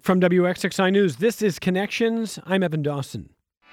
From WXXI News, this is Connections. I'm Evan Dawson.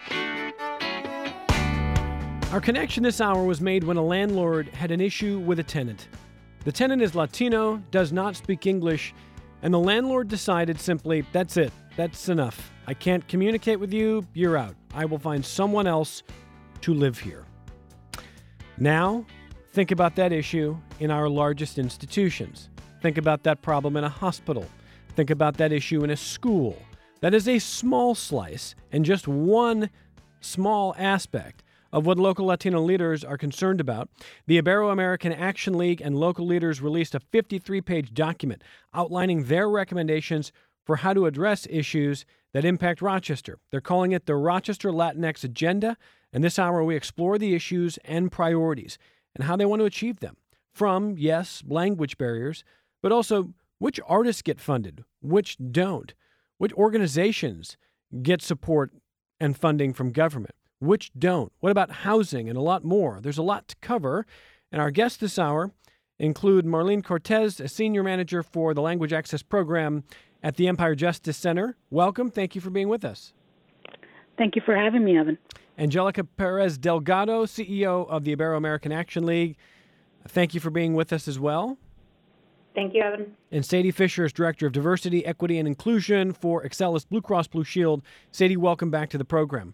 Our connection this hour was made when a landlord had an issue with a tenant. The tenant is Latino, does not speak English, and the landlord decided simply, that's it, that's enough. I can't communicate with you, you're out. I will find someone else to live here. Now, think about that issue in our largest institutions. Think about that problem in a hospital. Think about that issue in a school. That is a small slice and just one small aspect of what local Latino leaders are concerned about. The Ibero-American Action League and local leaders released a 53-page document outlining their recommendations for how to address issues that impact Rochester. They're calling it the Rochester Latinx Agenda, and this hour we explore the issues and priorities and how they want to achieve them. From, yes, language barriers, but also which artists get funded, which don't, which organizations get support and funding from government, which don't, what about housing, and a lot more. There's a lot to cover, and our guests this hour include Marlene Cortez, a senior manager for the Language Access Program at the Empire Justice Center. Welcome. Thank you for being with us. Thank you for having me, Evan. Angelica Perez Delgado, CEO of the Ibero-American Action League. Thank you for being with us as well. Thank you, Evan. And Sadie Fisher is Director of Diversity, Equity, and Inclusion for Excellus Blue Cross Blue Shield. Sadie, welcome back to the program.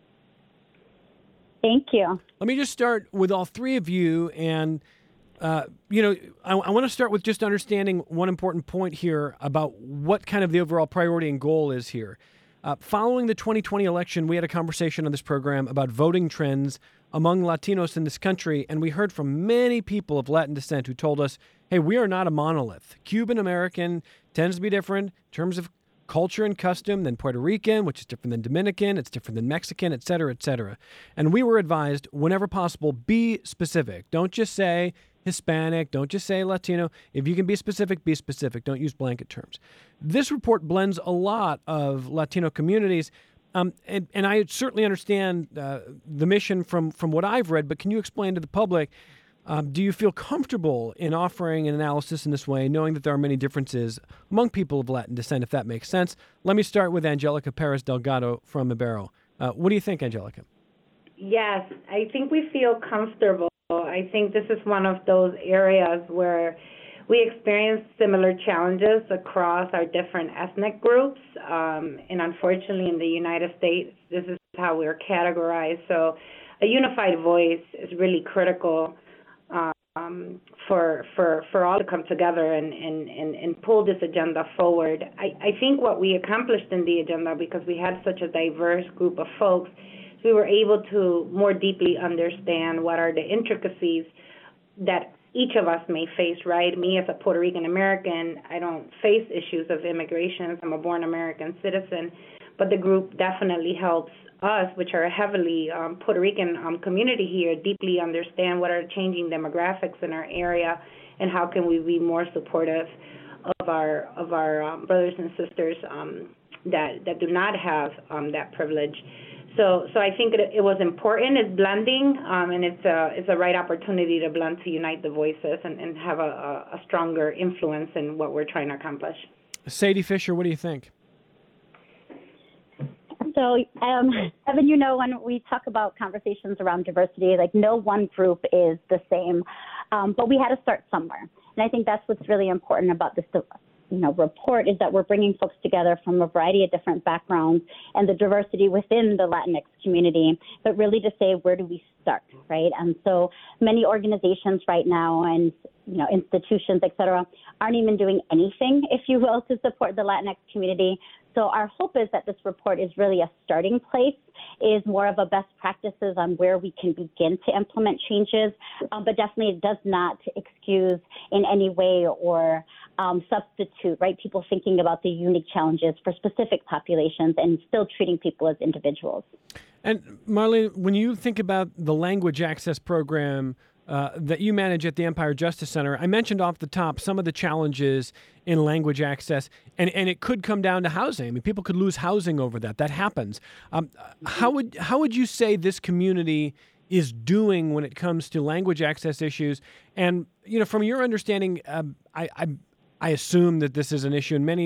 Thank you. Let me just start with all three of you. And, I want to start with just understanding one important point here about what kind of the overall priority and goal is here. Following the 2020 election, we had a conversation on this program about voting trends among Latinos in this country, and we heard from many people of Latin descent who told us, hey, we are not a monolith. Cuban American tends to be different in terms of culture and custom than Puerto Rican, which is different than Dominican, it's different than Mexican, et cetera, et cetera. And we were advised, whenever possible, be specific. Don't just say Hispanic, don't just say Latino. If you can be specific, don't use blanket terms. This report blends a lot of Latino communities, and I certainly understand the mission from what I've read, but can you explain to the public, do you feel comfortable in offering an analysis in this way, knowing that there are many differences among people of Latin descent, if that makes sense? Let me start with Angelica Perez Delgado from Ibero. What do you think, Angelica? Yes, I think we feel comfortable. I think this is one of those areas where we experience similar challenges across our different ethnic groups. And unfortunately, in the United States, this is how we're categorized. So a unified voice is really critical for all to come together and pull this agenda forward. I think what we accomplished in the agenda, because we had such a diverse group of folks, we were able to more deeply understand what are the intricacies that each of us may face, right? Me as a Puerto Rican American, I don't face issues of immigration. I'm a born American citizen, but the group definitely helps us, which are a heavily Puerto Rican community here, deeply understand what are changing demographics in our area and how can we be more supportive of our brothers and sisters that do not have that privilege. So I think it was important. It's blending, and it's a right opportunity to blend, to unite the voices and have a stronger influence in what we're trying to accomplish. Sadie Fisher, what do you think? So, Evan, when we talk about conversations around diversity, like no one group is the same, but we had to start somewhere. And I think that's what's really important about this report, is that we're bringing folks together from a variety of different backgrounds and the diversity within the Latinx community, but really to say, where do we start, right? And so many organizations right now and, institutions, et cetera, aren't even doing anything, if you will, to support the Latinx community. So our hope is that this report is really a starting place, is more of a best practices on where we can begin to implement changes, but definitely it does not excuse in any way or substitute, right, people thinking about the unique challenges for specific populations and still treating people as individuals. And Marlene, when you think about the Language Access Program that you manage at the Empire Justice Center, I mentioned off the top some of the challenges in language access, and it could come down to housing. I mean, people could lose housing over that. That happens. How would you say this community is doing when it comes to language access issues? And from your understanding, I assume that this is an issue in many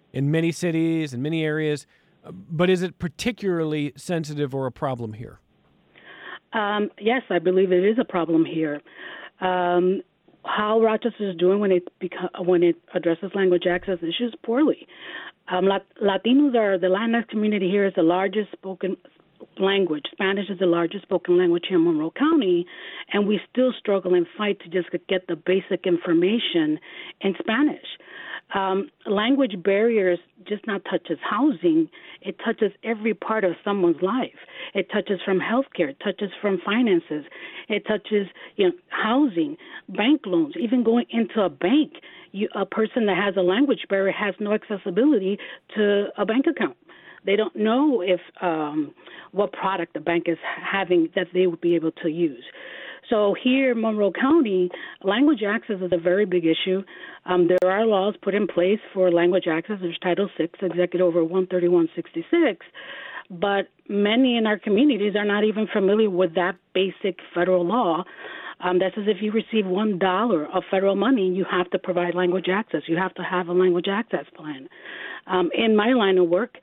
in many cities and many areas. But is it particularly sensitive or a problem here? Yes, I believe it is a problem here. How Rochester is doing when it addresses language access issues poorly. Latinos are the Latinx community here is the largest spoken language. Spanish is the largest spoken language here in Monroe County, and we still struggle and fight to just get the basic information in Spanish. Language barriers just not touches housing, it touches every part of someone's life. It touches from healthcare, it touches from finances, it touches housing, bank loans, even going into a bank. A person that has a language barrier has no accessibility to a bank account. They don't know if what product the bank is having that they would be able to use. So here in Monroe County, language access is a very big issue. There are laws put in place for language access. There's Title VI, Executive Order 13166, but many in our communities are not even familiar with that basic federal law. That says if you receive $1 of federal money, you have to provide language access. You have to have a language access plan. In my line of work,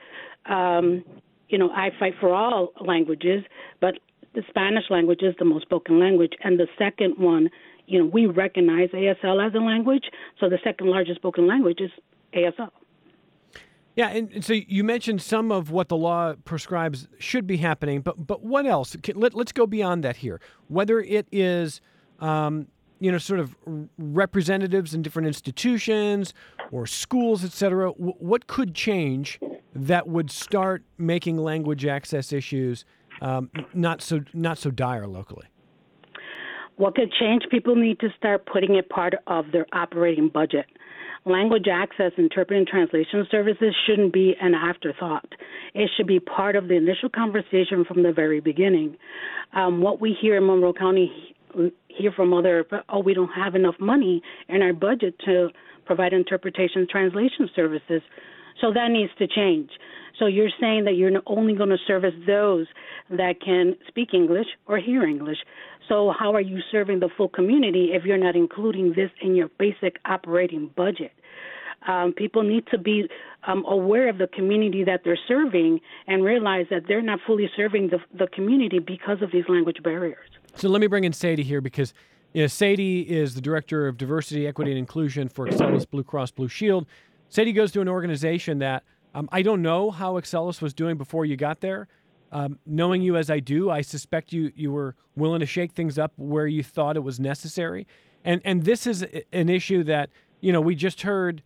I fight for all languages, but the Spanish language is the most spoken language, and the second one, we recognize ASL as a language, so the second largest spoken language is ASL. Yeah, and so you mentioned some of what the law prescribes should be happening, but what else? Let's go beyond that here. Whether it is, sort of representatives in different institutions or schools, et cetera, what could change that would start making language access issues not so dire locally? What could change? People need to start putting it part of their operating budget. Language access, interpreting translation services shouldn't be an afterthought. It should be part of the initial conversation from the very beginning. What we hear in Monroe County, hear from we don't have enough money in our budget to provide interpretation translation services. So that needs to change. So you're saying that you're only going to service those that can speak English or hear English. So how are you serving the full community if you're not including this in your basic operating budget? People need to be aware of the community that they're serving and realize that they're not fully serving the community because of these language barriers. So let me bring in Sadie here because Sadie is the Director of Diversity, Equity, and Inclusion for Excellus Blue Cross Blue Shield. Sadie goes to an organization that I don't know how Excellus was doing before you got there. Knowing you as I do, I suspect you were willing to shake things up where you thought it was necessary. And this is an issue that, we just heard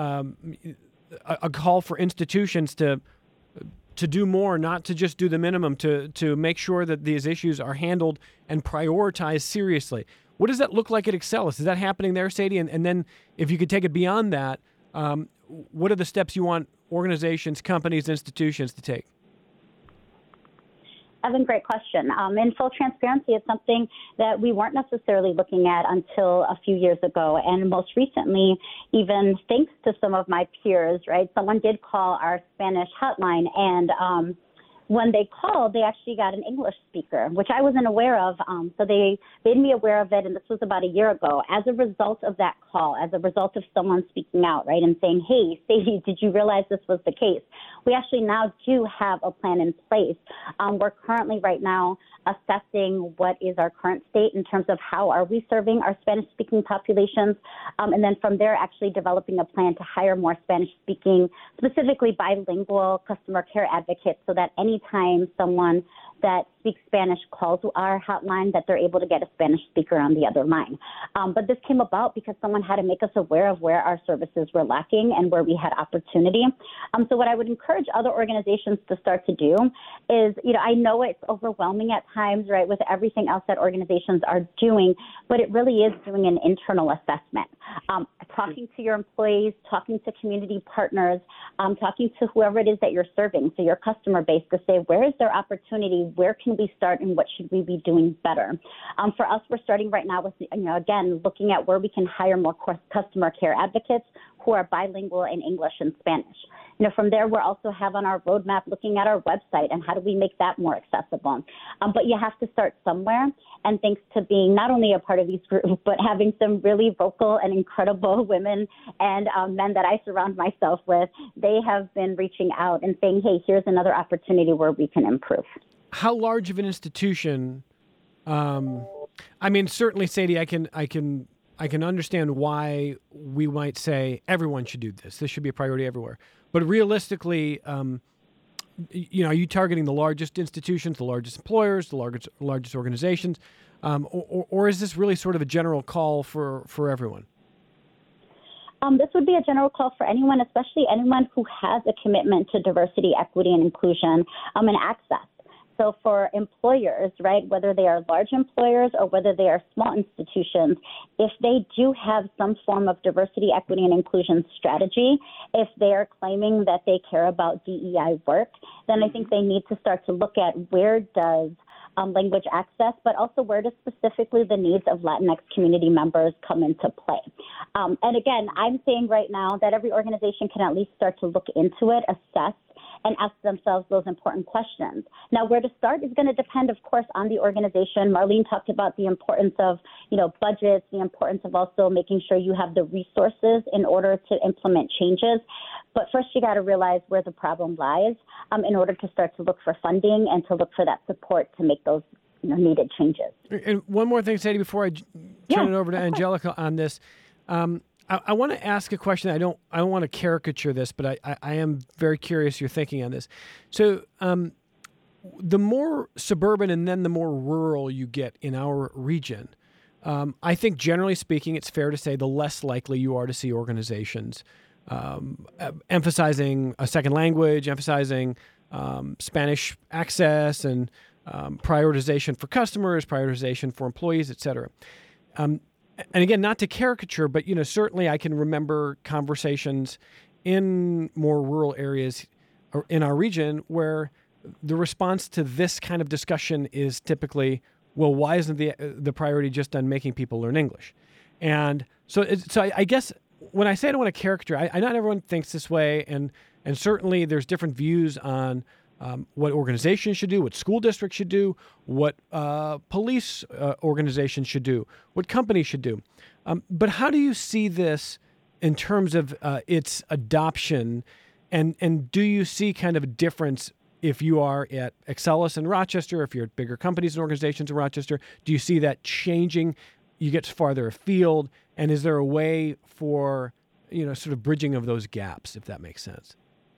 a call for institutions to do more, not to just do the minimum, to make sure that these issues are handled and prioritized seriously. What does that look like at Excellus? Is that happening there, Sadie? And then if you could take it beyond that, what are the steps you want organizations, companies, institutions to take? Evan, great question. In full transparency, it's something that we weren't necessarily looking at until a few years ago. And most recently, even thanks to some of my peers, right, someone did call our Spanish hotline, and when they called, they actually got an English speaker, which I wasn't aware of. So they made me aware of it, and this was about a year ago. As a result of that call, as a result of someone speaking out, right, and saying, hey, Sadie, did you realize this was the case? We actually now do have a plan in place. We're currently right now assessing what is our current state in terms of how are we serving our Spanish-speaking populations, and then from there actually developing a plan to hire more Spanish-speaking, specifically bilingual customer care advocates, so that anytime someone that speaks Spanish calls our hotline, that they're able to get a Spanish speaker on the other line. But this came about because someone had to make us aware of where our services were lacking and where we had opportunity. So what I would encourage other organizations to start to do is, I know it's overwhelming at times, right, with everything else that organizations are doing, but it really is doing an internal assessment. Talking to your employees, talking to community partners, talking to whoever it is that you're serving, so your customer base, to say, where is there opportunity? where can we start and what should we be doing better. For us, we're starting right now with, again, looking at where we can hire more customer care advocates who are bilingual in English and Spanish. From there, we'll also have on our roadmap looking at our website and how do we make that more accessible. But you have to start somewhere. And thanks to being not only a part of these groups, but having some really vocal and incredible women and men that I surround myself with, they have been reaching out and saying, hey, here's another opportunity where we can improve. How large of an institution? Certainly, Sadie, I can understand why we might say everyone should do this. This should be a priority everywhere. But realistically, are you targeting the largest institutions, the largest employers, the largest organizations, or is this really sort of a general call for everyone? This would be a general call for anyone, especially anyone who has a commitment to diversity, equity, and inclusion and access. So for employers, right, whether they are large employers or whether they are small institutions, if they do have some form of diversity, equity, and inclusion strategy, if they are claiming that they care about DEI work, then I think they need to start to look at where does language access, but also where does specifically the needs of Latinx community members come into play. And again, I'm saying right now that every organization can at least start to look into it, assess, and ask themselves those important questions. Now, where to start is going to depend, of course, on the organization. Marlene talked about the importance of, budgets, the importance of also making sure you have the resources in order to implement changes. But first, you got to realize where the problem lies in order to start to look for funding and to look for that support to make those needed changes. And one more thing, Sadie, before I turn it over to Angelica on this. I want to ask a question. I don't want to caricature this, but I am very curious your thinking on this. So the more suburban and then the more rural you get in our region, I think generally speaking, it's fair to say the less likely you are to see organizations emphasizing a second language, emphasizing Spanish access and prioritization for customers, prioritization for employees, et cetera. And again, not to caricature, but certainly I can remember conversations in more rural areas or in our region where the response to this kind of discussion is typically, well, why isn't the priority just on making people learn English? And so I guess when I say I don't want to caricature, I not everyone thinks this way, and certainly there's different views on what organizations should do, what school districts should do, what police organizations should do, what companies should do. But how do you see this in terms of its adoption? And do you see kind of a difference if you are at Excellus in Rochester, if you're at bigger companies and organizations in Rochester? Do you see that changing? You get farther afield? And is there a way for, sort of bridging of those gaps, if that makes sense?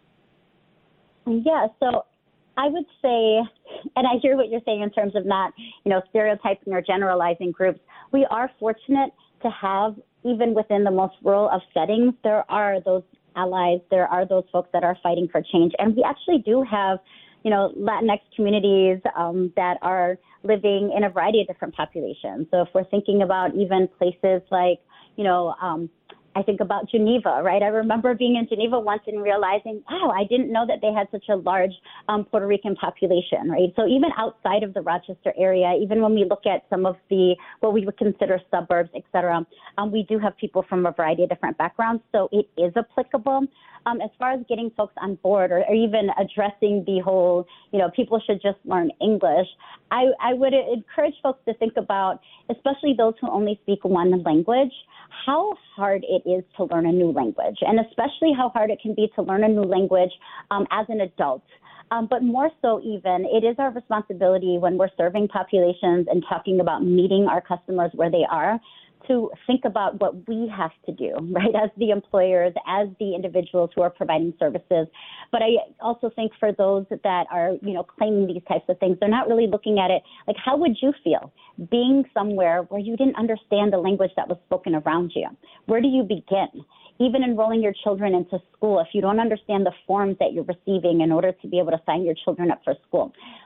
Yeah, so I would say, and I hear what you're saying in terms of not, stereotyping or generalizing groups. We are fortunate to have, even within the most rural of settings, there are those allies, there are those folks that are fighting for change. And we actually do have, Latinx communities that are living in a variety of different populations. So if we're thinking about even places like, I think about Geneva, right? I remember being in Geneva once and realizing, wow, I didn't know that they had such a large Puerto Rican population, right? So even outside of the Rochester area, even when we look at some of what we would consider suburbs, et cetera, we do have people from a variety of different backgrounds. So it is applicable. As far as getting folks on board or even addressing the whole, people should just learn English, I would encourage folks to think about, especially those who only speak one language, how hard it is to learn a new language, and especially how hard it can be to learn a new language as an adult. But more so even, it is our responsibility when we're serving populations and talking about meeting our customers where they are to think about what we have to do, right, as the employers, as the individuals who are providing services. But I also think for those that are, claiming these types of things, they're not really looking at it like, how would you feel being somewhere where you didn't understand the language that was spoken around you? Where do you begin? Even enrolling your children into school, if you don't understand the forms that you're receiving in order to be able to sign your children up for school.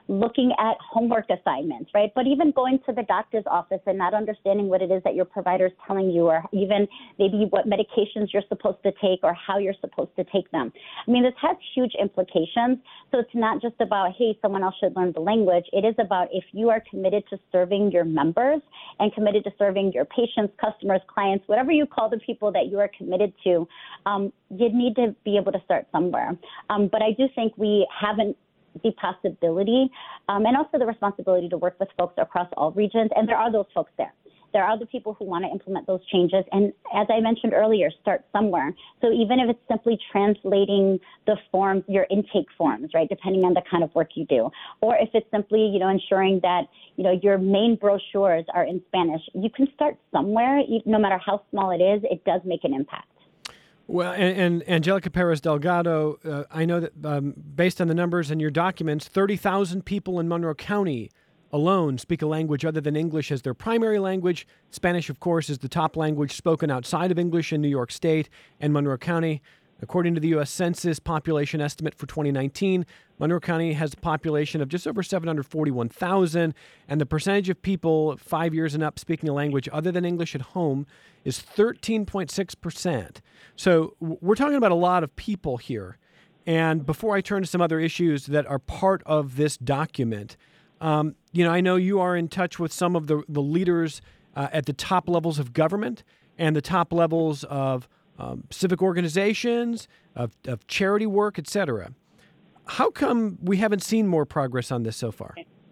looking at homework assignments, right? But even going to the doctor's office and not understanding what it is that your provider is telling you, or even maybe what medications you're supposed to take or how you're supposed to take them. I mean, this has huge implications. So it's not just about, hey, someone else should learn the language. It is about if you are committed to serving your members and committed to serving your patients, customers, clients, whatever you call the people that you are committed to, you need to be able to start somewhere. But I do think we haven't the possibility and also the responsibility to work with folks across all regions. And there are those folks there. There are the people who want to implement those changes. And as I mentioned earlier, start somewhere. So even if it's simply translating the forms, your intake forms, right, depending on the kind of work you do, or if it's simply, ensuring that, your main brochures are in Spanish, you can start somewhere. No matter how small it is, it does make an impact. Well, and Angelica Perez Delgado, I know that based on the numbers in your documents, 30,000 people in Monroe County alone speak a language other than English as their primary language. Spanish, of course, is the top language spoken outside of English in New York State and Monroe County. According to the U.S. Census population estimate for 2019, Monroe County has a population of just over 741,000, and the percentage of people 5 years and up speaking a language other than English at home is 13.6%. So we're talking about a lot of people here. And before I turn to some other issues that are part of this document, I know you are in touch with some of the leaders at the top levels of government and the top levels of civic organizations, of charity work, et cetera. How come we haven't seen more progress on this so far?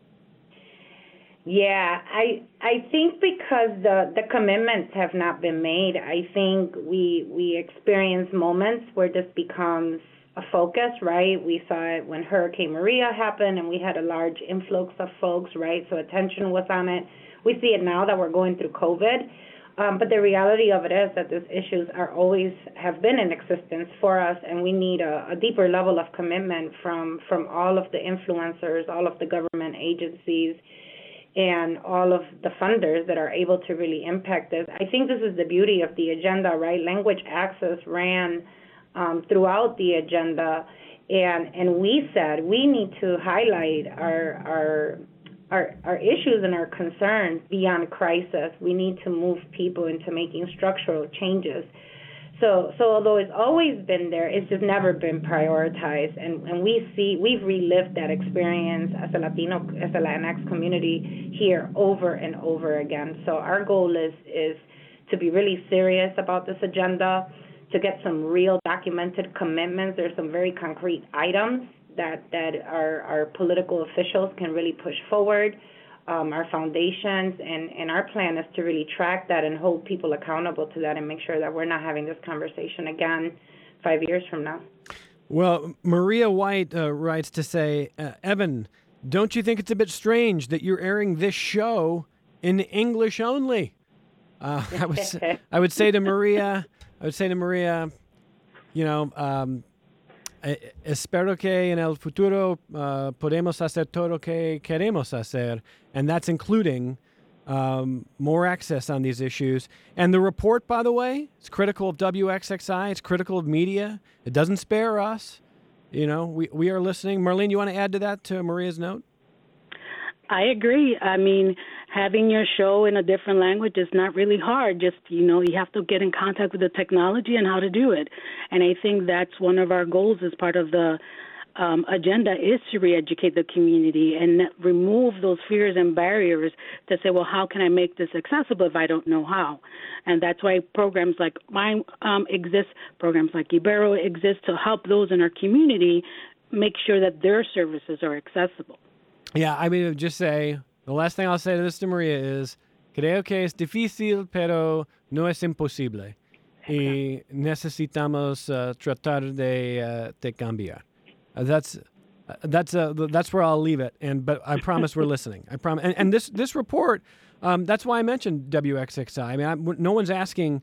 Yeah, I think because the commitments have not been made. I think we experience moments where this becomes a focus, right? We saw it when Hurricane Maria happened and we had a large influx of folks, right? So attention was on it. We see it now that we're going through COVID. But the reality of it is that these issues have been in existence for us, and we need a deeper level of commitment from all of the influencers, all of the government agencies, and all of the funders that are able to really impact this. I think this is the beauty of the agenda, right? Language access ran throughout the agenda, and we said we need to highlight our issues and our concerns beyond crisis. We need to move people into making structural changes. So although it's always been there, it's just never been prioritized. And we've relived that experience as a Latinx community here over and over again. So our goal is to be really serious about this agenda, to get some real documented commitments. There's some very concrete items that our political officials can really push forward, our foundations, and our plan is to really track that and hold people accountable to that and make sure that we're not having this conversation again 5 years from now. Well, Maria White writes to say, Evan, don't you think it's a bit strange that you're airing this show in English only? I would say to Maria, espero que en el futuro podemos hacer todo lo que queremos hacer, and that's including more access on these issues. And the report, by the way, is critical of WXXI. It's critical of media. It doesn't spare us. We are listening. Marlene, you want to add to that, to Maria's note? I agree. I mean, having your show in a different language is not really hard. Just, you have to get in contact with the technology and how to do it. And I think that's one of our goals as part of the agenda is to re-educate the community and remove those fears and barriers to say, well, how can I make this accessible if I don't know how? And that's why programs like mine exist, programs like Ibero exist to help those in our community make sure that their services are accessible. Yeah, I mean, just say, the last thing I'll say to this to Maria is, creo que es difícil, pero no es imposible. Y necesitamos tratar de cambiar. That's where I'll leave it. But I promise we're listening. I promise. And this report, that's why I mentioned WXXI. I mean, no one's asking,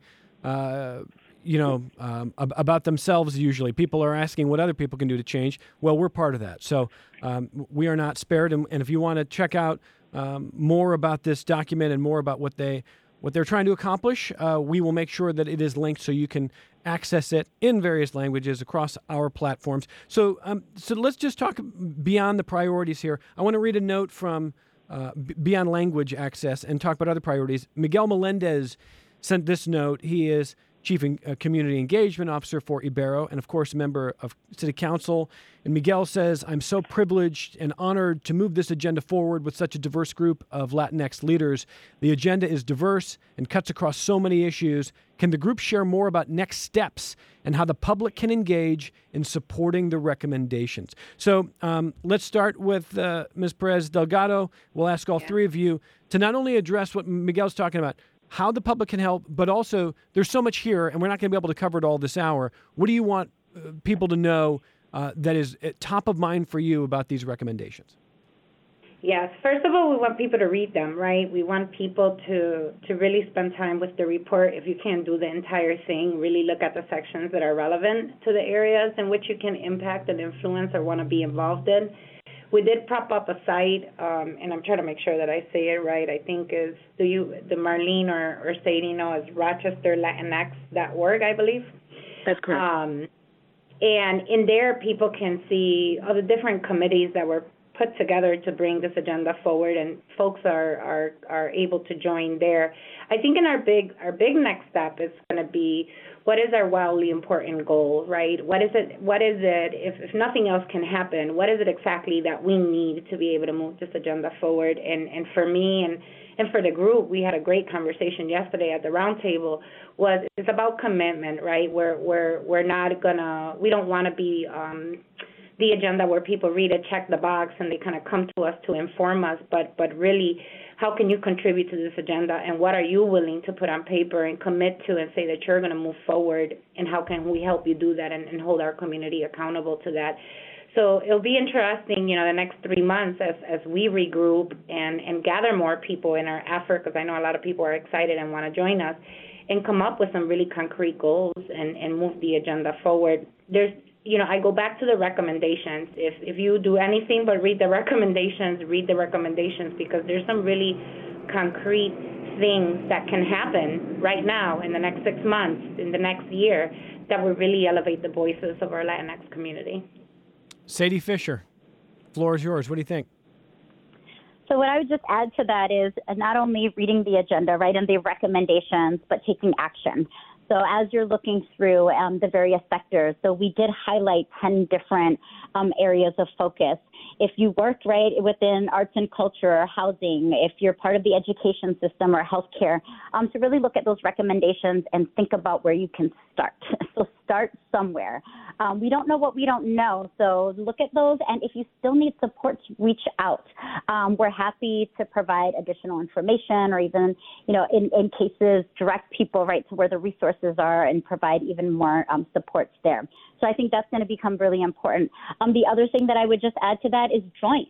about themselves usually. People are asking what other people can do to change. Well, we're part of that. So we are not spared. And if you want to check out more about this document and more about what they what they're trying to accomplish. We will make sure that it is linked so you can access it in various languages across our platforms. So let's just talk beyond the priorities here. I want to read a note from Beyond Language Access and talk about other priorities. Miguel Melendez sent this note. He is Chief Community Engagement Officer for Ibero and, of course, a member of City Council. And Miguel says, I'm so privileged and honored to move this agenda forward with such a diverse group of Latinx leaders. The agenda is diverse and cuts across so many issues. Can the group share more about next steps and how the public can engage in supporting the recommendations? So let's start with Ms. Perez Delgado. We'll ask all three of you to not only address what Miguel's talking about, how the public can help, but also there's so much here, and we're not going to be able to cover it all this hour. What do you want people to know that is top of mind for you about these recommendations? Yes. First of all, we want people to read them, right? We want people to really spend time with the report. If you can't do the entire thing, really look at the sections that are relevant to the areas in which you can impact and influence or want to be involved in. We did prop up a site, and I'm trying to make sure that I say it right. I think is the Marlene or Sadie know is RochesterLatinx.org, I believe. That's correct. And in there, people can see all the different committees that were put together to bring this agenda forward, and folks are able to join there. I think in our big next step is going to be, what is our wildly important goal, right? What is it, if nothing else can happen, what is it exactly that we need to be able to move this agenda forward? And for me and for the group, we had a great conversation yesterday at the roundtable, it's about commitment, right? We're not gonna, we don't want to be the agenda where people read it, check the box, and they kind of come to us to inform us, but really, how can you contribute to this agenda, and what are you willing to put on paper and commit to and say that you're going to move forward, and how can we help you do that and hold our community accountable to that? So it'll be interesting, the next 3 months as we regroup and gather more people in our effort, because I know a lot of people are excited and want to join us, and come up with some really concrete goals and move the agenda forward. I go back to the recommendations. If you do anything but read the recommendations, because there's some really concrete things that can happen right now in the next 6 months, in the next year, that will really elevate the voices of our Latinx community. Sadie Fisher, floor is yours. What do you think? So what I would just add to that is not only reading the agenda, right, and the recommendations, but taking action. So as you're looking through the various sectors, so we did highlight 10 different areas of focus. If you work right within arts and culture or housing, if you're part of the education system or healthcare, to really look at those recommendations and think about where you can start. So start somewhere. We don't know what we don't know, so look at those, and if you still need support, reach out. We're happy to provide additional information, or even, in cases, direct people right to where the resources are and provide even more supports there. So I think that's going to become really important. The other thing that I would just add to that is join.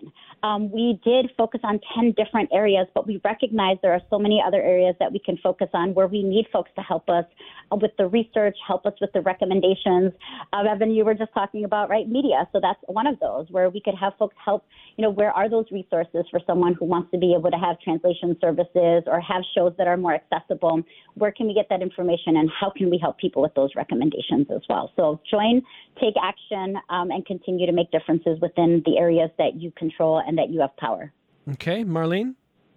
We did focus on 10 different areas, but we recognize there are so many other areas that we can focus on where we need folks to help us with the research, help us with the recommendations. Evan, you were just talking about, right, media. So that's one of those where we could have folks help, where are those resources for someone who wants to be able to have translation services or have shows that are more accessible? Where can we get that information, and how can we help people with those recommendations as well? So join, take action, and continue to make differences within the areas that you control and that you have power. Okay, Marlene?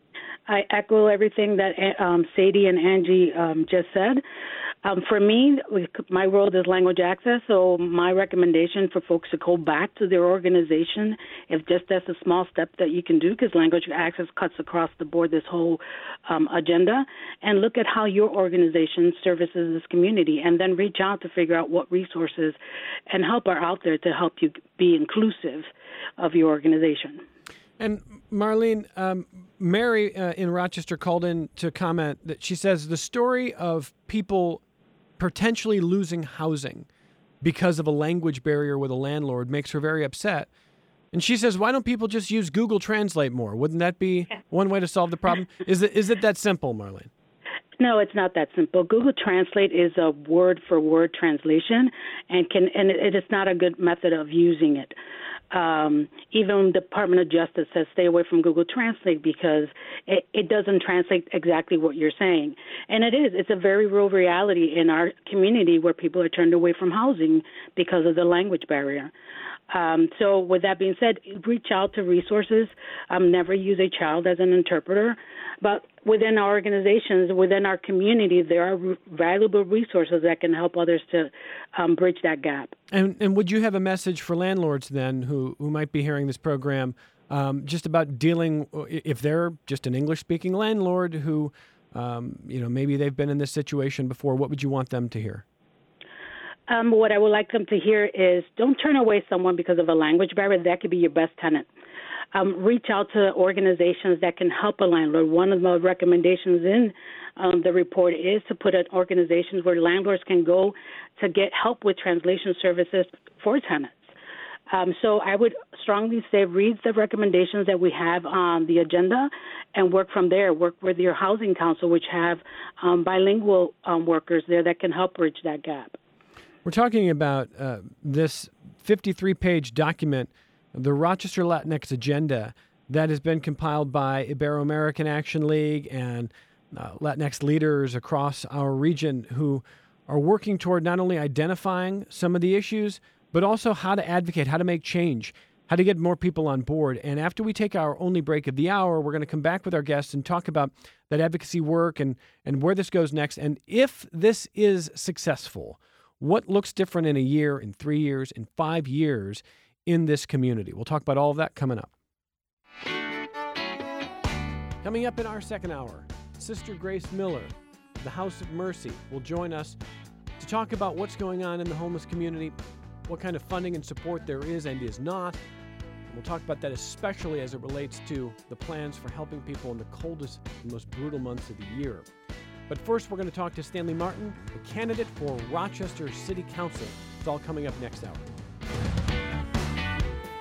I echo everything that Sadie and Angie just said. For me, my world is language access, so my recommendation for folks to go back to their organization, if just that's a small step that you can do, because language access cuts across the board this whole agenda, and look at how your organization services this community, and then reach out to figure out what resources and help are out there to help you be inclusive of your organization. And Marlene, Mary in Rochester called in to comment that she says the story of people potentially losing housing because of a language barrier with a landlord makes her very upset. And she says, why don't people just use Google Translate more? Wouldn't that be one way to solve the problem? Is it that simple, Marlene? No, it's not that simple. Google Translate is a word-for-word translation, and it is not a good method of using it. Even the Department of Justice says stay away from Google Translate because it doesn't translate exactly what you're saying. And it's a very real reality in our community where people are turned away from housing because of the language barrier. So with that being said, reach out to resources. Never use a child as an interpreter. But within our organizations, within our community, there are valuable resources that can help others to bridge that gap. And would you have a message for landlords then who might be hearing this program just about dealing, if they're just an English-speaking landlord who, maybe they've been in this situation before, what would you want them to hear? What I would like them to hear is don't turn away someone because of a language barrier. That could be your best tenant. Reach out to organizations that can help a landlord. One of the recommendations in the report is to put in organizations where landlords can go to get help with translation services for tenants. So I would strongly say read the recommendations that we have on the agenda and work from there. Work with your housing council, which have bilingual workers there that can help bridge that gap. We're talking about this 53-page document, the Rochester Latinx Agenda, that has been compiled by Ibero-American Action League and Latinx leaders across our region who are working toward not only identifying some of the issues, but also how to advocate, how to make change, how to get more people on board. And after we take our only break of the hour, we're going to come back with our guests and talk about that advocacy work and where this goes next. And if this is successful, what looks different in a year, in 3 years, in 5 years in this community? We'll talk about all of that coming up. Coming up in our second hour, Sister Grace Miller, the House of Mercy, will join us to talk about what's going on in the homeless community, what kind of funding and support there is and is not. And we'll talk about that especially as it relates to the plans for helping people in the coldest and most brutal months of the year. But first, we're going to talk to Stanley Martin, the candidate for Rochester City Council. It's all coming up next hour.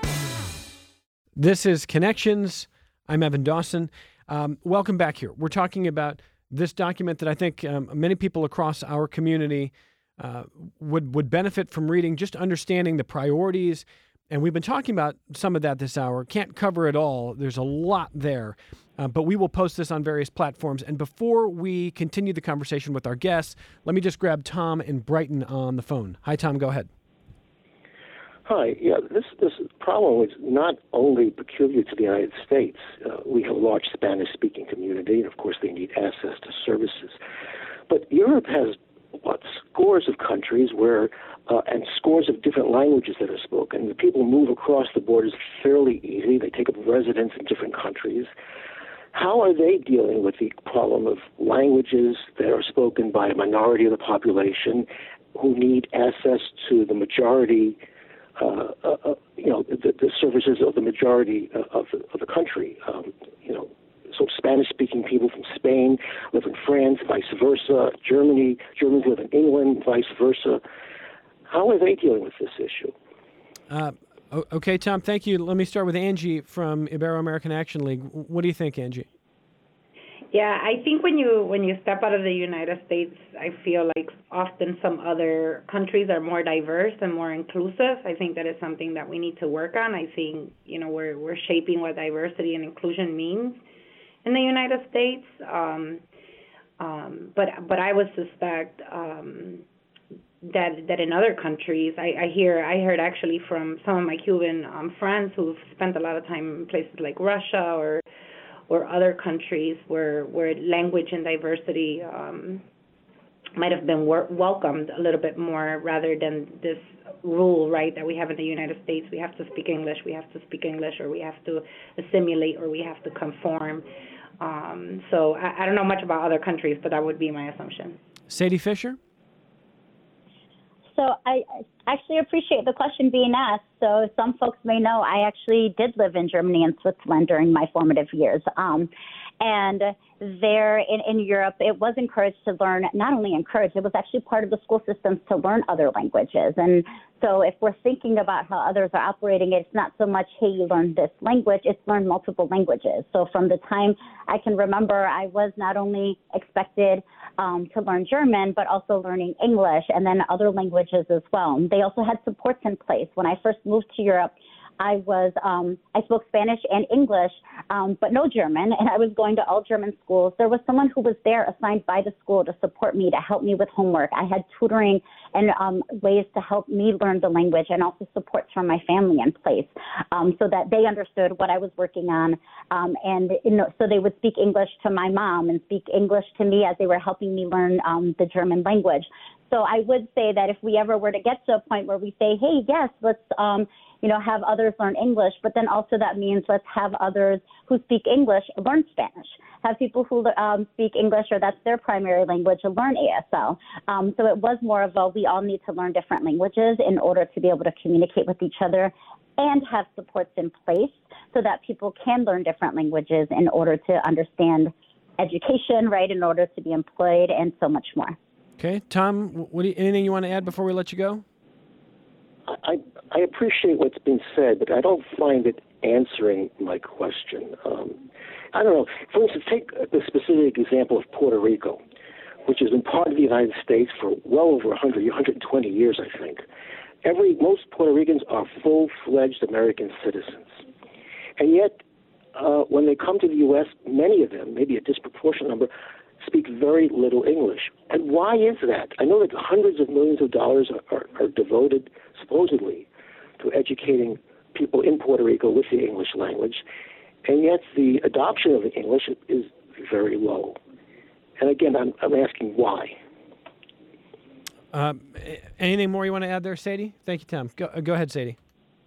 This is Connections. I'm Evan Dawson. Welcome back here. We're talking about this document that I think many people across our community would benefit from reading, just understanding the priorities. And we've been talking about some of that this hour. Can't cover it all. There's a lot there. But we will post this on various platforms. And before we continue the conversation with our guests, let me just grab Tom in Brighton on the phone. Hi, Tom. Go ahead. Hi. Yeah, this problem is not only peculiar to the United States. We have a large Spanish-speaking community, and of course they need access to services. But Europe has, scores of countries where and scores of different languages that are spoken. The people move across the borders fairly easy. They take up residence in different countries. How are they dealing with the problem of languages that are spoken by a minority of the population who need access to the majority, the services of the majority of the country? So Spanish-speaking people from Spain live in France, vice versa. Germans live in England, vice versa. How are they dealing with this issue? Okay, Tom, thank you. Let me start with Angie from Ibero-American Action League. What do you think, Angie? Yeah, I think when you step out of the United States, I feel like often some other countries are more diverse and more inclusive. I think that is something that we need to work on. I think, we're shaping what diversity and inclusion means in the United States. But I would suspect that in other countries, I heard actually from some of my Cuban friends who've spent a lot of time in places like Russia or other countries where language and diversity might have been welcomed a little bit more rather than this rule, right, that we have in the United States. We have to speak English, or we have to assimilate, or we have to conform. So I don't know much about other countries, but that would be my assumption. Sadie Fisher? So I actually appreciate the question being asked. So some folks may know I actually did live in Germany and Switzerland during my formative years. And there in Europe, it was encouraged to learn, not only encouraged, it was actually part of the school systems to learn other languages. And so if we're thinking about how others are operating, it's not so much, hey, you learned this language, it's learn multiple languages. So from the time I can remember, I was not only expected to learn German, but also learning English and then other languages as well. They also had supports in place. When I first moved to Europe, I spoke Spanish and English, but no German, and I was going to all German schools. There was someone who was there assigned by the school to support me, to help me with homework. I had tutoring and ways to help me learn the language, and also supports from my family in place, so that they understood what I was working on. And so they would speak English to my mom and speak English to me as they were helping me learn the German language. So I would say that if we ever were to get to a point where we say, hey, yes, let's have others learn English, but then also that means let's have others who speak English learn Spanish. Have people who speak English, or that's their primary language, learn ASL. So it was more of a, we all need to learn different languages in order to be able to communicate with each other and have supports in place so that people can learn different languages in order to understand education, right, in order to be employed, and so much more. Okay. Tom, anything you want to add before we let you go? I appreciate what's been said, but I don't find it answering my question. I don't know. For instance, take the specific example of Puerto Rico, which has been part of the United States for well over 120 years, I think. Most Puerto Ricans are full-fledged American citizens. And yet, when they come to the U.S., many of them, maybe a disproportionate number, speak very little English. And why is that? I know that hundreds of millions of dollars are devoted, supposedly, to educating people in Puerto Rico with the English language, and yet the adoption of the English is very low. And again, I'm asking why. Anything more you want to add there, Sadie? Thank you, Tom. Go ahead, Sadie.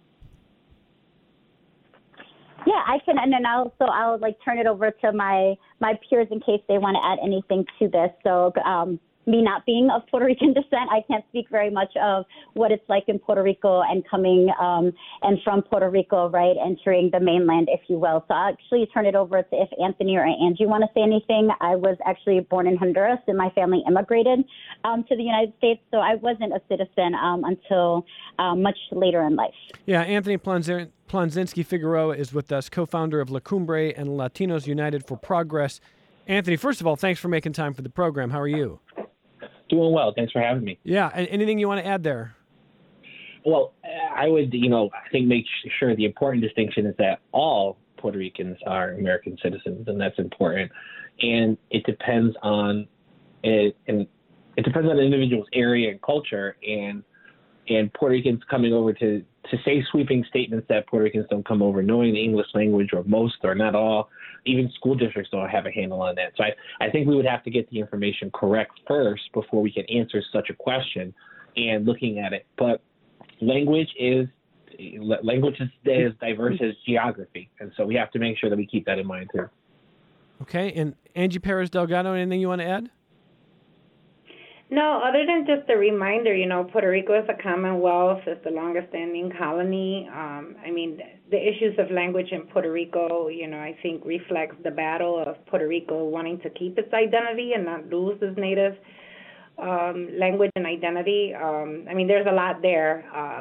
Yeah, I can, and then I'll turn it over to my peers in case they want to add anything to this. So me not being of Puerto Rican descent, I can't speak very much of what it's like in Puerto Rico and coming and from Puerto Rico, right, entering the mainland, if you will. So I'll actually turn it over to if Anthony or Angie want to say anything. I was actually born in Honduras, and my family immigrated to the United States, so I wasn't a citizen until much later in life. Yeah, Anthony Plonzinski Figueroa is with us, co-founder of La Cumbre and Latinos United for Progress. Anthony, first of all, thanks for making time for the program. How are you? Doing well. Thanks for having me. Yeah. Anything you want to add there? Well, I would, I think make sure the important distinction is that all Puerto Ricans are American citizens, and that's important. And it depends on the individual's area and culture, and Puerto Ricans coming over to say sweeping statements that Puerto Ricans don't come over knowing the English language, or most or not all. Even school districts don't have a handle on that. So I think we would have to get the information correct first before we can answer such a question and looking at it. But language is as diverse as geography. And so we have to make sure that we keep that in mind too. Okay. And Angie Perez Delgado, anything you want to add? No, other than just a reminder, Puerto Rico is a commonwealth. It's the longest-standing colony. The issues of language in Puerto Rico, I think reflects the battle of Puerto Rico wanting to keep its identity and not lose its native language and identity. There's a lot there.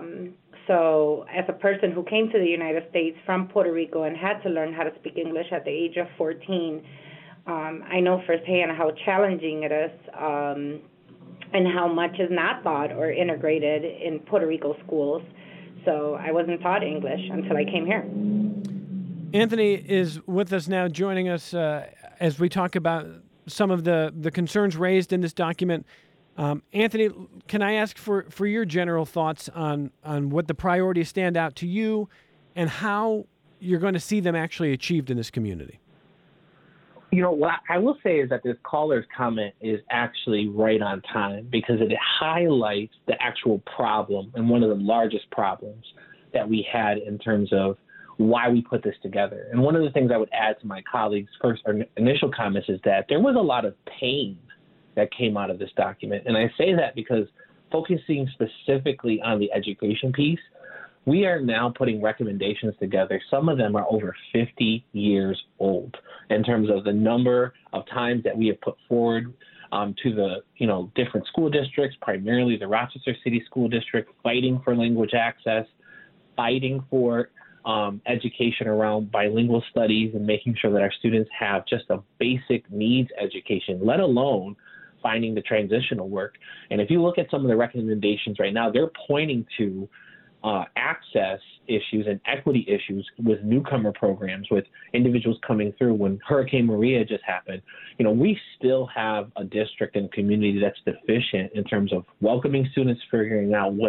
So as a person who came to the United States from Puerto Rico and had to learn how to speak English at the age of 14, I know firsthand how challenging it is. And how much is not taught or integrated in Puerto Rico schools. So I wasn't taught English until I came here. Anthony is with us now, joining us as we talk about some of the concerns raised in this document. Anthony, can I ask for your general thoughts on what the priorities stand out to you and how you're going to see them actually achieved in this community? What I will say is that this caller's comment is actually right on time, because it highlights the actual problem, and one of the largest problems that we had in terms of why we put this together. And one of the things I would add to my colleagues' initial comments is that there was a lot of pain that came out of this document. And I say that because focusing specifically on the education piece, we are now putting recommendations together. Some of them are over 50 years old in terms of the number of times that we have put forward to the different school districts, primarily the Rochester City School District, fighting for language access, fighting for education around bilingual studies, and making sure that our students have just a basic needs education, let alone finding the transitional work. And if you look at some of the recommendations right now, they're pointing to access issues and equity issues with newcomer programs, with individuals coming through. When Hurricane Maria just happened, we still have a district and community that's deficient in terms of welcoming students, figuring out what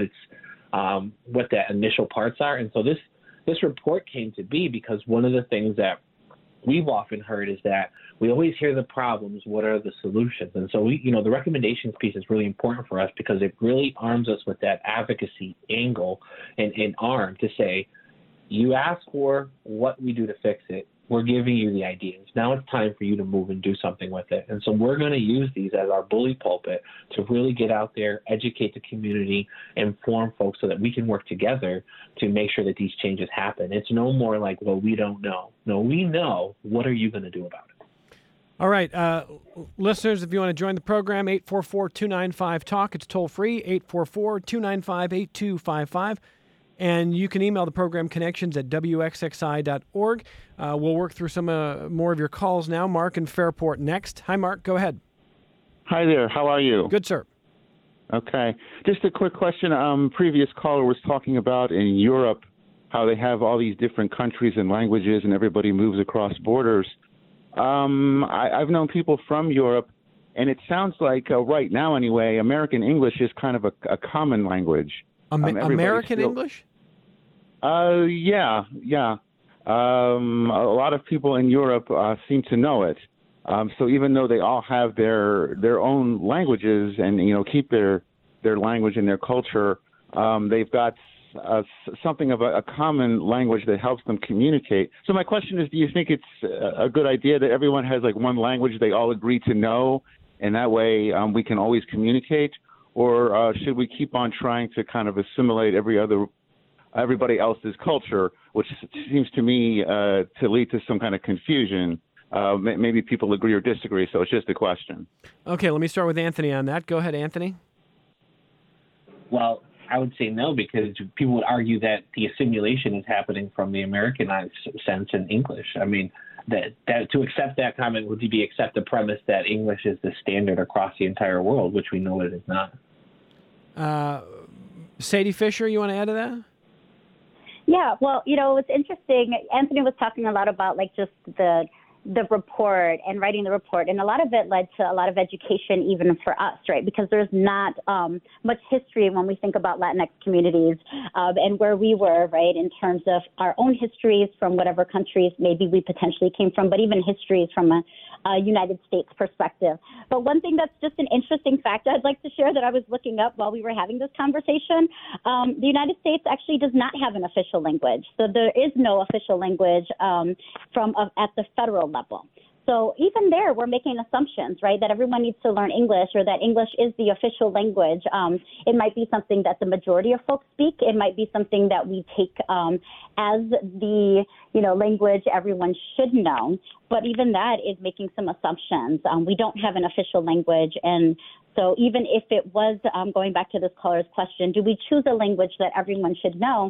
that initial parts are. And so this report came to be because one of the things that we've often heard is that we always hear the problems. What are the solutions? And so the recommendations piece is really important for us because it really arms us with that advocacy angle and arm to say, you ask for what we do to fix it. We're giving you the ideas. Now it's time for you to move and do something with it. And so we're going to use these as our bully pulpit to really get out there, educate the community, inform folks so that we can work together to make sure that these changes happen. It's no more like, well, we don't know. No, we know. What are you going to do about it? All right. Listeners, if you want to join the program, 844-295-TALK. It's toll free, 844-295-8255. And you can email the program connections@wxxi.org. We'll work through some more of your calls now. Mark in Fairport next. Hi, Mark. Go ahead. Hi there. How are you? Good, sir. Okay. Just a quick question. Previous caller was talking about in Europe how they have all these different countries and languages and everybody moves across borders. I've known people from Europe, and it sounds like right now anyway, American English is kind of a common language. American English? Yeah. A lot of people in Europe seem to know it. So even though they all have their own languages and keep their language and their culture, they've got something of a common language that helps them communicate. So my question is, do you think it's a good idea that everyone has like one language they all agree to know, and that way we can always communicate? Or should we keep on trying to kind of assimilate everybody else's culture, which seems to me to lead to some kind of confusion? Maybe people agree or disagree, so it's just a question. Okay, let me start with Anthony on that. Go ahead, Anthony. Well, I would say no, because people would argue that the assimilation is happening from the Americanized sense in English. I mean, that to accept that comment would be accept the premise that English is the standard across the entire world, which we know it is not. Sadie Fisher, you want to add to that? Yeah, well, it's interesting. Anthony was talking a lot about like just the report and writing the report, and a lot of it led to a lot of education even for us, right? Because there's not much history when we think about Latinx communities and where we were, right, in terms of our own histories from whatever countries maybe we potentially came from, but even histories from a United States perspective. But one thing that's just an interesting fact I'd like to share that I was looking up while we were having this conversation, the United States actually does not have an official language. So there is no official language at the federal level. So even there, we're making assumptions, right, that everyone needs to learn English or that English is the official language. It might be something that the majority of folks speak. It might be something that we take as the, language everyone should know. But even that is making some assumptions. We don't have an official language. And so even if it was, going back to this caller's question, do we choose a language that everyone should know?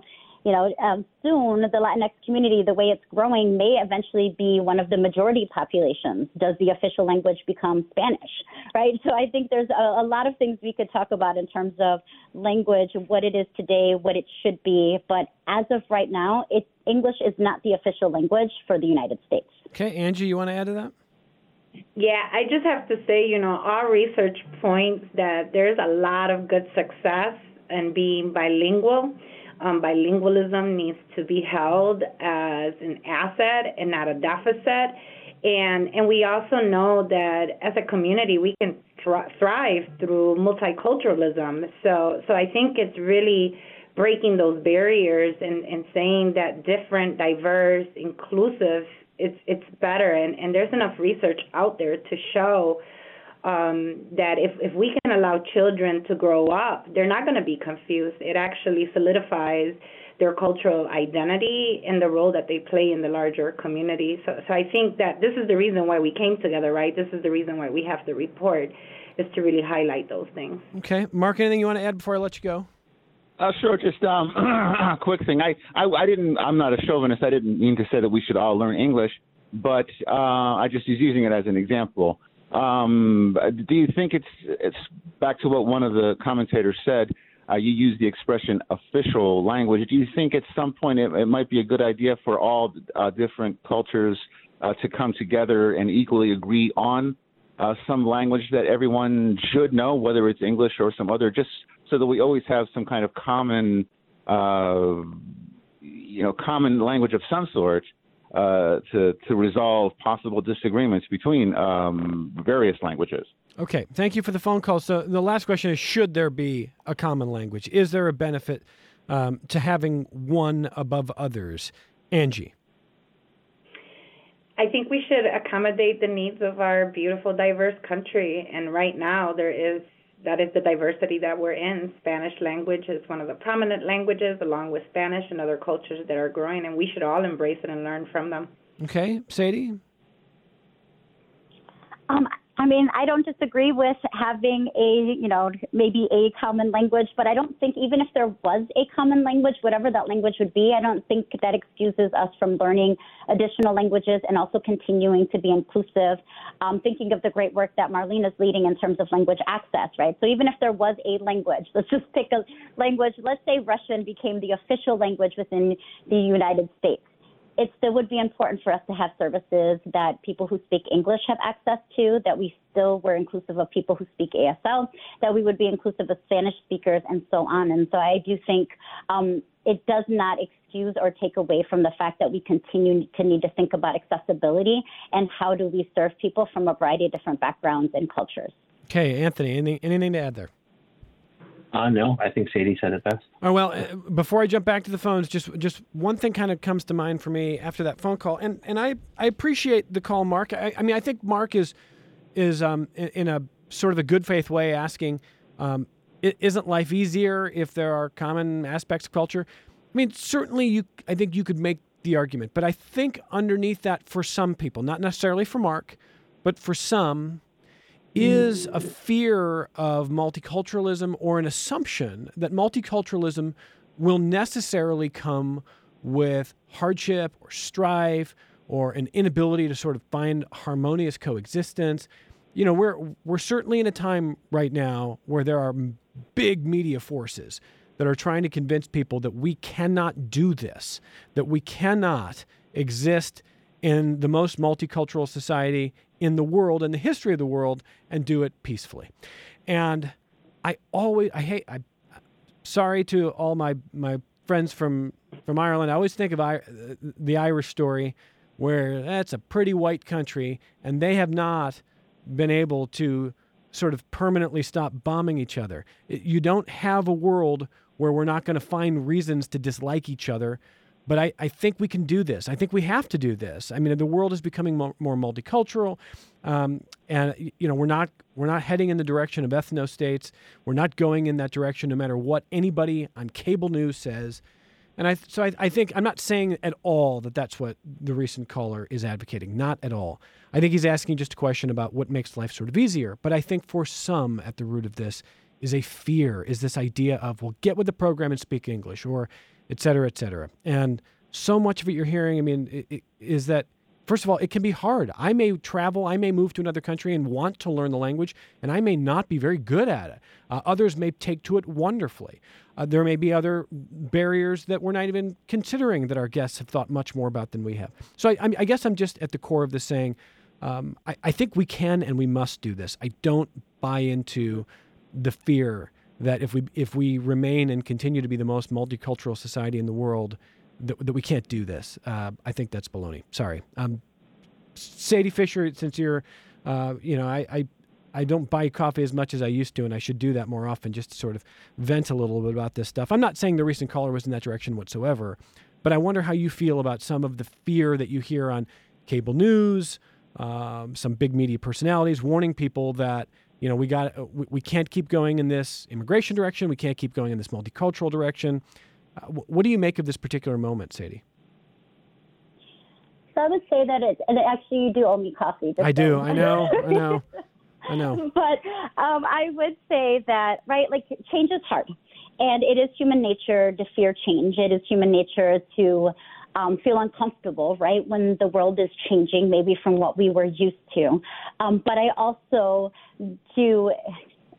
Soon the Latinx community, the way it's growing, may eventually be one of the majority populations. Does the official language become Spanish, right? So I think there's a lot of things we could talk about in terms of language, what it is today, what it should be. But as of right now, English is not the official language for the United States. Okay, Angie, you want to add to that? Yeah, I just have to say, our research points that there's a lot of good success in being bilingual. Bilingualism needs to be held as an asset and not a deficit. And we also know that as a community, we can thrive through multiculturalism. So I think it's really breaking those barriers and saying that different, diverse, inclusive, it's better. And there's enough research out there to show that if we can allow children to grow up, they're not going to be confused. It actually solidifies their cultural identity and the role that they play in the larger community. So I think that this is the reason why we came together, right? This is the reason why we have the report, is to really highlight those things. Okay. Mark, anything you want to add before I let you go? Sure. Just a quick thing. I'm not a chauvinist. I didn't mean to say that we should all learn English, but I just was using it as an example. Do you think it's back to what one of the commentators said? you use the expression official language. Do you think at some point it might be a good idea for all different cultures to come together and equally agree on some language that everyone should know, whether it's English or some other, just so that we always have some kind of common, common language of some sort to resolve possible disagreements between various languages? Okay, thank you for the phone call. So the last question is, should there be a common language? Is there a benefit to having one above others? Angie. I think we should accommodate the needs of our beautiful, diverse country. And right now, that is the diversity that we're in. Spanish language is one of the prominent languages, along with Spanish and other cultures that are growing, and we should all embrace it and learn from them. Okay, Sadie? I don't disagree with having maybe a common language, but I don't think even if there was a common language, whatever that language would be, I don't think that excuses us from learning additional languages and also continuing to be inclusive. Thinking of the great work that Marlene is leading in terms of language access, right? So even if there was a language, let's just pick a language, let's say Russian became the official language within the United States. It still would be important for us to have services that people who speak English have access to, that we still were inclusive of people who speak ASL, that we would be inclusive of Spanish speakers, and so on. And so I do think it does not excuse or take away from the fact that we continue to need to think about accessibility and how do we serve people from a variety of different backgrounds and cultures. Okay, Anthony, anything to add there? No, I think Sadie said it best. Oh, well, before I jump back to the phones, just one thing kind of comes to mind for me after that phone call, and I appreciate the call, Mark. I think Mark is in a sort of a good faith way asking, isn't life easier if there are common aspects of culture? I mean, certainly I think you could make the argument, but I think underneath that, for some people, not necessarily for Mark, but for some, is a fear of multiculturalism or an assumption that multiculturalism will necessarily come with hardship or strife or an inability to sort of find harmonious coexistence. You know, we're certainly in a time right now where there are big media forces that are trying to convince people that we cannot do this, that we cannot exist in the most multicultural society in the world, in the history of the world, and do it peacefully. And I'm sorry to all my friends from Ireland. I always think of the Irish story, where that's a pretty white country, and they have not been able to sort of permanently stop bombing each other. You don't have a world where we're not going to find reasons to dislike each other. But I think we can do this. I think we have to do this. I mean, the world is becoming more multicultural, and we're not heading in the direction of ethno-states. We're not going in that direction, no matter what anybody on cable news says. And I think I'm not saying at all that that's what the recent caller is advocating. Not at all. I think he's asking just a question about what makes life sort of easier. But I think for some, at the root of this is a fear, is this idea of, well, get with the program and speak English, or et cetera, et cetera. And so much of it you're hearing, I mean, is that, first of all, it can be hard. I may travel, I may move to another country and want to learn the language, and I may not be very good at it. Others may take to it wonderfully. There may be other barriers that we're not even considering that our guests have thought much more about than we have. So I guess I'm just at the core of this saying, I think we can and we must do this. I don't buy into the fear that if we remain and continue to be the most multicultural society in the world, that we can't do this. I think that's baloney. Sorry. Sadie Fisher, since you're, I don't buy coffee as much as I used to, and I should do that more often just to sort of vent a little bit about this stuff. I'm not saying the recent caller was in that direction whatsoever, but I wonder how you feel about some of the fear that you hear on cable news, some big media personalities warning people that, we can't keep going in this immigration direction. We can't keep going in this multicultural direction. What do you make of this particular moment, Sadie? So I would say that and actually you do owe me coffee. I do. I know. But I would say that, right, like change is hard. And it is human nature to fear change. It is human nature to feel uncomfortable, right, when the world is changing, maybe from what we were used to. But I also do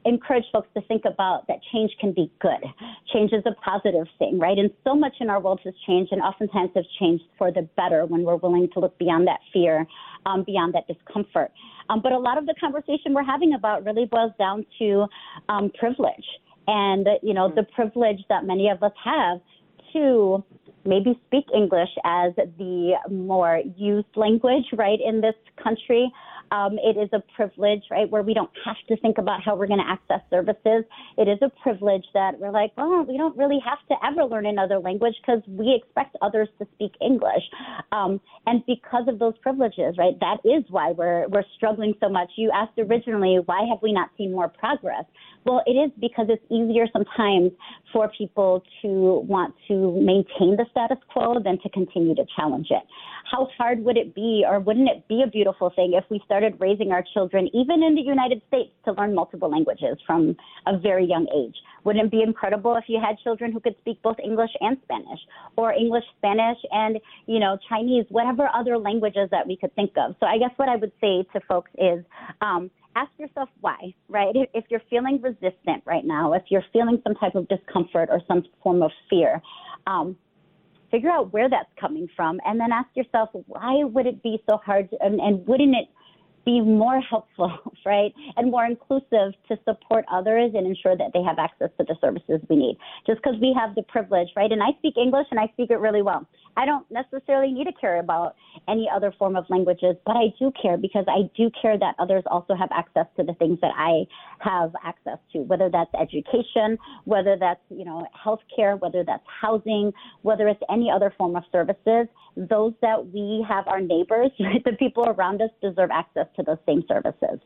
encourage folks to think about that change can be good. Change is a positive thing, right? And so much in our world has changed, and oftentimes has changed for the better when we're willing to look beyond that fear, beyond that discomfort. But a lot of the conversation we're having about really boils down to privilege, and the privilege that many of us have to maybe speak English as the more used language, right, in this country. It is a privilege, right, where we don't have to think about how we're going to access services. It is a privilege that we're like, well, we don't really have to ever learn another language because we expect others to speak English. And because of those privileges, right, that is why we're struggling so much. You asked originally, why have we not seen more progress? Well, it is because it's easier sometimes for people to want to maintain the status quo than to continue to challenge it. How hard would it be, or wouldn't it be a beautiful thing if we started raising our children, even in the United States, to learn multiple languages from a very young age? Wouldn't it be incredible if you had children who could speak both English and Spanish, or English, Spanish, and, Chinese, whatever other languages that we could think of? So I guess what I would say to folks is, ask yourself why, right? If you're feeling resistant right now, if you're feeling some type of discomfort or some form of fear, figure out where that's coming from, and then ask yourself, why would it be so hard, and wouldn't it be more helpful, right, and more inclusive to support others and ensure that they have access to the services we need? Just because we have the privilege, right, and I speak English and I speak it really well. I don't necessarily need to care about any other form of languages, but I do care because I do care that others also have access to the things that I have access to, whether that's education, whether that's, healthcare, whether that's housing, whether it's any other form of services. Those that we have, our neighbors, the people around us, deserve access to those same services.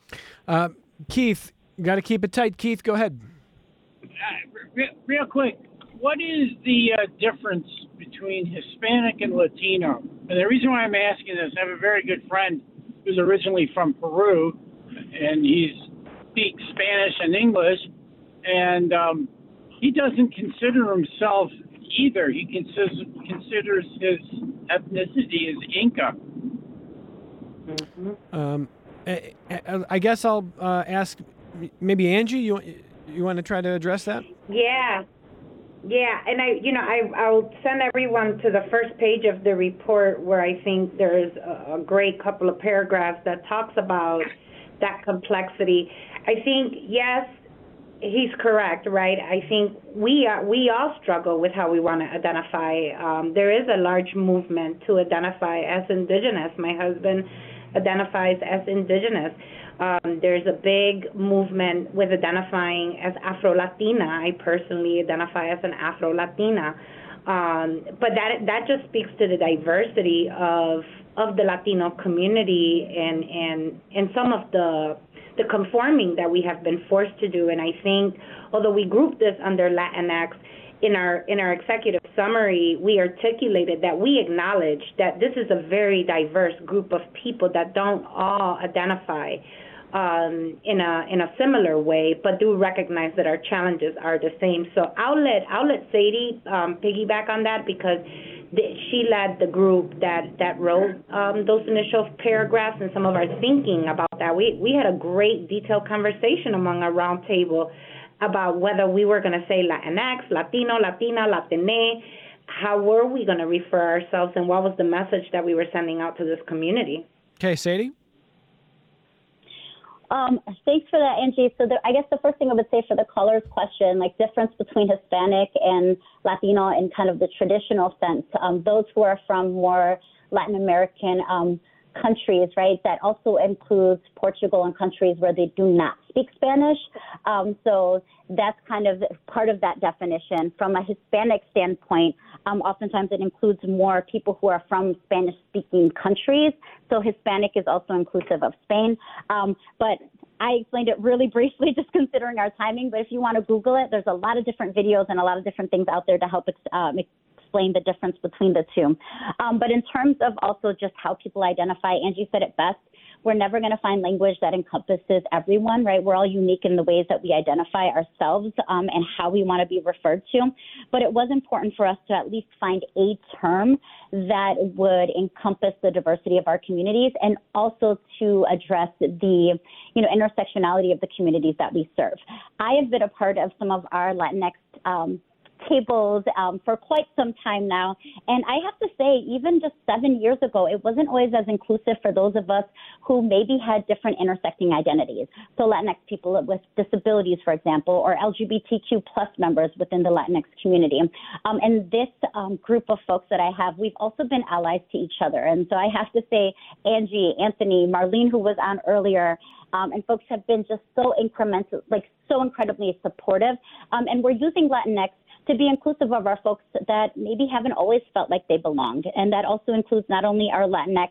Keith, you got to keep it tight. Keith, go ahead. Real quick, what is the difference between Hispanic and Latino? And the reason why I'm asking this, I have a very good friend who's originally from Peru, and he speaks Spanish and English, and he doesn't consider himself either. He considers his ethnicity as Inca. Mm-hmm. I guess I'll ask maybe Angie. You want to try to address that? Yeah, and I'll send everyone to the first page of the report, where I think there's a great couple of paragraphs that talks about that complexity. I think, yes, he's correct, right? I think we all struggle with how we want to identify. There is a large movement to identify as Indigenous. My husband identifies as Indigenous. There's a big movement with identifying as Afro-Latina. I personally identify as an Afro-Latina. But that just speaks to the diversity of the Latino community and some of the conforming that we have been forced to do. And I think, although we group this under Latinx, in our executive summary, we articulated that we acknowledge that this is a very diverse group of people that don't all identify in a similar way, but do recognize that our challenges are the same. So I'll let Sadie piggyback on that, because she led the group that wrote those initial paragraphs and some of our thinking about that. We had a great detailed conversation among our round table about whether we were going to say Latinx, Latino, Latina, Latine. How were we going to refer ourselves, and what was the message that we were sending out to this community? Okay, Sadie? Thanks for that, Angie. So I guess the first thing I would say for the callers question, like difference between Hispanic and Latino in kind of the traditional sense, those who are from more Latin American countries, right, that also includes Portugal and countries where they do not speak Spanish. So that's kind of part of that definition. From a Hispanic standpoint, oftentimes it includes more people who are from Spanish-speaking countries. So Hispanic is also inclusive of Spain. But I explained it really briefly, just considering our timing. But if you want to Google it, there's a lot of different videos and a lot of different things out there to help explain the difference between the two. But in terms of also just how people identify, Angie said it best. We're never going to find language that encompasses everyone, right? We're all unique in the ways that we identify ourselves and how we want to be referred to. But it was important for us to at least find a term that would encompass the diversity of our communities and also to address the, intersectionality of the communities that we serve. I have been a part of some of our Latinx tables for quite some time now. And I have to say, even just 7 years ago, it wasn't always as inclusive for those of us who maybe had different intersecting identities. So Latinx people with disabilities, for example, or LGBTQ plus members within the Latinx community. And this group of folks that I have, we've also been allies to each other. And so I have to say, Angie, Anthony, Marlene, who was on earlier, and folks have been just so incredibly supportive. And we're using Latinx to be inclusive of our folks that maybe haven't always felt like they belonged. And that also includes not only our Latinx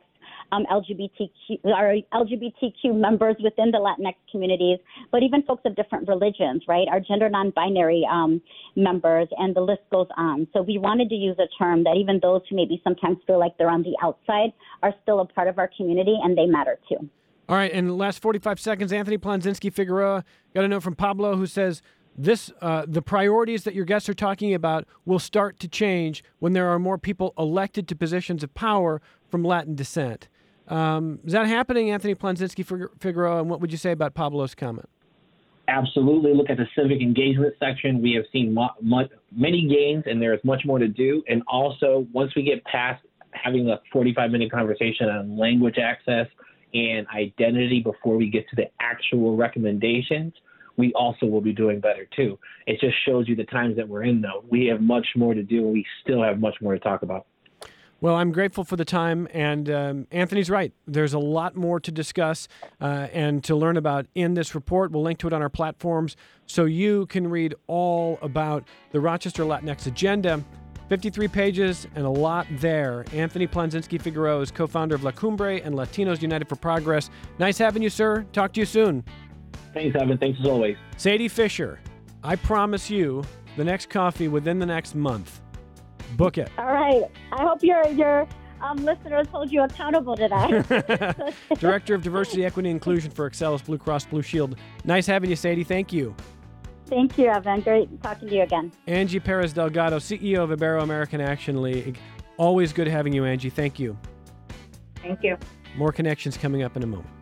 LGBTQ members within the Latinx communities, but even folks of different religions, right? Our gender non-binary members, and the list goes on. So we wanted to use a term that even those who maybe sometimes feel like they're on the outside are still a part of our community, and they matter too. All right, in the last 45 seconds, Anthony Plonzinski Figueroa got a note from Pablo who says, the priorities that your guests are talking about will start to change when there are more people elected to positions of power from Latin descent. Is that happening, Anthony Plonzinski Figueroa, and what would you say about Pablo's comment? Absolutely. Look at the civic engagement section. We have seen many gains, and there is much more to do. And also, once we get past having a 45-minute conversation on language access and identity before we get to the actual recommendations, we also will be doing better too. It just shows you the times that we're in, though. We have much more to do, and we still have much more to talk about. Well, I'm grateful for the time, and Anthony's right. There's a lot more to discuss and to learn about in this report. We'll link to it on our platforms so you can read all about the Rochester Latinx Agenda. 53 pages and a lot there. Anthony Plonzinski Figueroa is co-founder of La Cumbre and Latinos United for Progress. Nice having you, sir. Talk to you soon. Thanks, Evan. Thanks as always. Sadie Fisher, I promise you the next coffee within the next month. Book it. All right. I hope your listeners hold you accountable today. Director of Diversity, Equity, and Inclusion for Excellus Blue Cross Blue Shield. Nice having you, Sadie. Thank you. Thank you, Evan. Great talking to you again. Angie Perez Delgado, CEO of Ibero-American Action League. Always good having you, Angie. Thank you. Thank you. More connections coming up in a moment.